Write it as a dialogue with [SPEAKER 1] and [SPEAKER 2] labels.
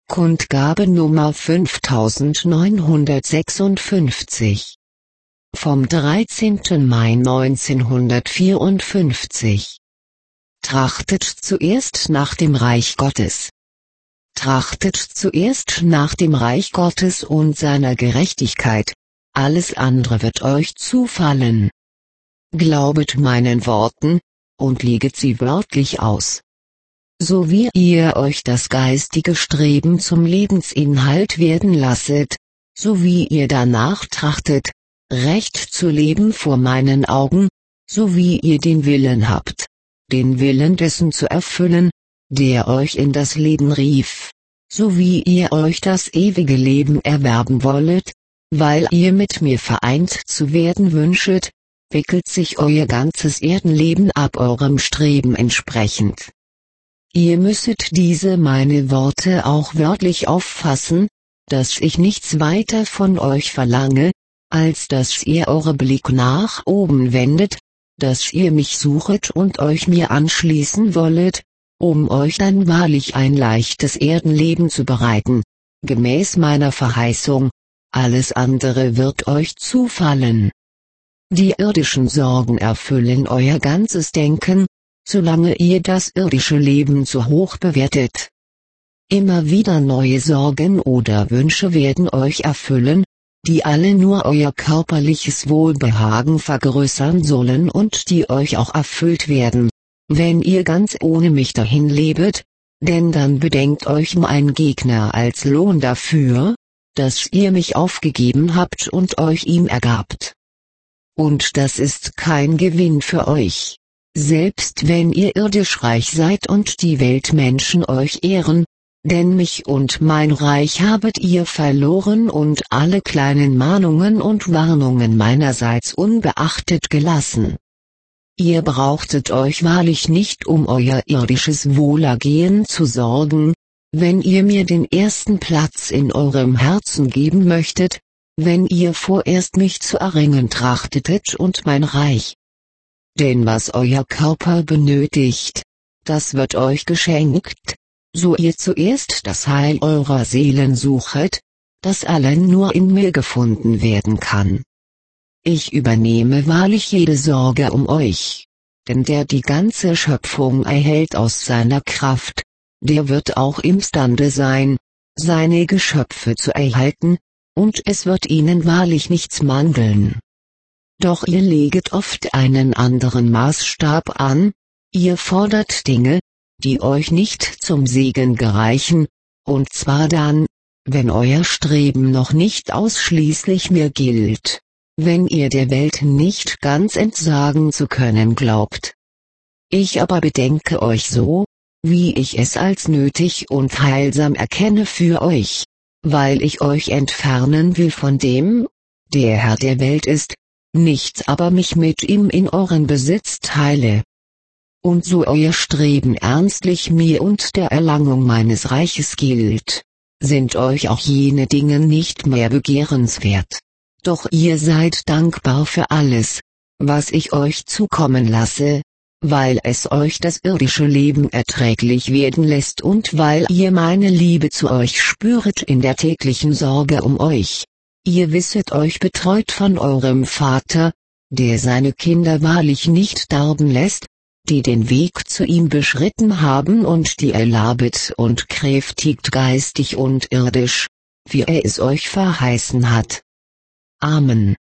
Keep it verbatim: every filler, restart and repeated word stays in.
[SPEAKER 1] Kundgabe Nummer fünftausendneunhundertsechsundfünfzig vom dreizehnten Mai neunzehnhundertvierundfünfzig. Trachtet zuerst nach dem Reich Gottes. Trachtet zuerst nach dem Reich Gottes und seiner Gerechtigkeit, alles andere wird euch zufallen. Glaubet meinen Worten, und leget sie wörtlich aus. So wie ihr euch das geistige Streben zum Lebensinhalt werden lasset, so wie ihr danach trachtet, recht zu leben vor meinen Augen, so wie ihr den Willen habt, den Willen dessen zu erfüllen, der euch in das Leben rief, so wie ihr euch das ewige Leben erwerben wollet, weil ihr mit mir vereint zu werden wünschet, wickelt sich euer ganzes Erdenleben ab eurem Streben entsprechend. Ihr müsset diese meine Worte auch wörtlich auffassen, dass ich nichts weiter von euch verlange, als dass ihr eure Blick nach oben wendet, dass ihr mich suchet und euch mir anschließen wollet, um euch dann wahrlich ein leichtes Erdenleben zu bereiten, gemäß meiner Verheißung, alles andere wird euch zufallen. Die irdischen Sorgen erfüllen euer ganzes Denken, solange ihr das irdische Leben zu hoch bewertet. Immer wieder neue Sorgen oder Wünsche werden euch erfüllen, die alle nur euer körperliches Wohlbehagen vergrößern sollen und die euch auch erfüllt werden, wenn ihr ganz ohne mich dahin lebet, denn dann bedenkt euch mein Gegner als Lohn dafür, dass ihr mich aufgegeben habt und euch ihm ergabt. Und das ist kein Gewinn für euch. Selbst wenn ihr irdisch reich seid und die Weltmenschen euch ehren, denn mich und mein Reich habet ihr verloren und alle kleinen Mahnungen und Warnungen meinerseits unbeachtet gelassen. Ihr brauchtet euch wahrlich nicht um euer irdisches Wohlergehen zu sorgen, wenn ihr mir den ersten Platz in eurem Herzen geben möchtet, wenn ihr vorerst mich zu erringen trachtetet und mein Reich. Denn was euer Körper benötigt, das wird euch geschenkt, so ihr zuerst das Heil eurer Seelen suchet, das allein nur in mir gefunden werden kann. Ich übernehme wahrlich jede Sorge um euch, denn der die ganze Schöpfung erhält aus seiner Kraft, der wird auch imstande sein, seine Geschöpfe zu erhalten, und es wird ihnen wahrlich nichts mangeln. Doch ihr leget oft einen anderen Maßstab an, ihr fordert Dinge, die euch nicht zum Segen gereichen, und zwar dann, wenn euer Streben noch nicht ausschließlich mir gilt, wenn ihr der Welt nicht ganz entsagen zu können glaubt. Ich aber bedenke euch so, wie ich es als nötig und heilsam erkenne für euch, weil ich euch entfernen will von dem, der Herr der Welt ist, nichts aber mich mit ihm in euren Besitz teile. Und so euer Streben ernstlich mir und der Erlangung meines Reiches gilt, sind euch auch jene Dinge nicht mehr begehrenswert. Doch ihr seid dankbar für alles, was ich euch zukommen lasse, weil es euch das irdische Leben erträglich werden lässt und weil ihr meine Liebe zu euch spüret in der täglichen Sorge um euch. Ihr wisset euch betreut von eurem Vater, der seine Kinder wahrlich nicht darben lässt, die den Weg zu ihm beschritten haben und die er labet und kräftigt geistig und irdisch, wie er es euch verheißen hat. Amen.